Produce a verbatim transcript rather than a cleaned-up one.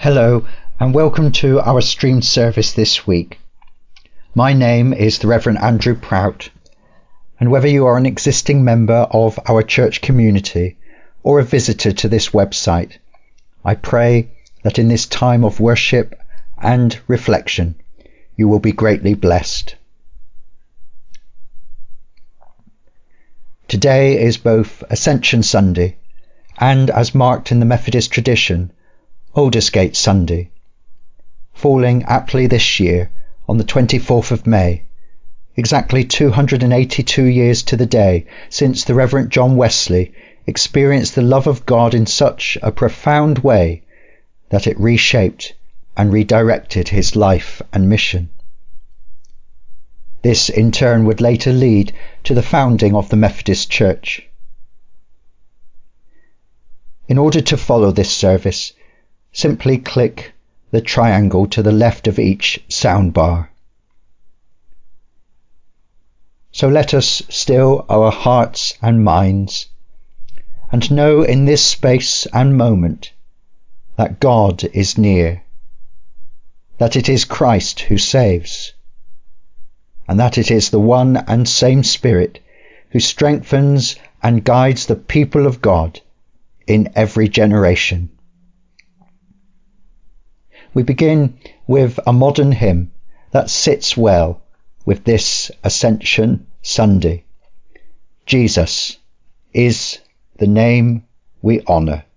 Hello and welcome to our streamed service this week. My name is the Reverend Andrew Prout, and whether you are an existing member of our church community or a visitor to this website, I pray that in this time of worship and reflection you will be greatly blessed. Today is both Ascension Sunday and, as marked in the Methodist tradition, Aldersgate Sunday, falling aptly this year on the twenty-fourth of May, exactly two hundred eighty-two years to the day since the Reverend John Wesley experienced the love of God in such a profound way that it reshaped and redirected his life and mission. This in turn would later lead to the founding of the Methodist Church. In order to follow this service, simply click the triangle to the left of each soundbar. So let us still our hearts and minds and know in this space and moment that God is near, that it is Christ who saves, and that it is the one and same Spirit who strengthens and guides the people of God in every generation. We begin with a modern hymn that sits well with this Ascension Sunday. Jesus is the name we honour.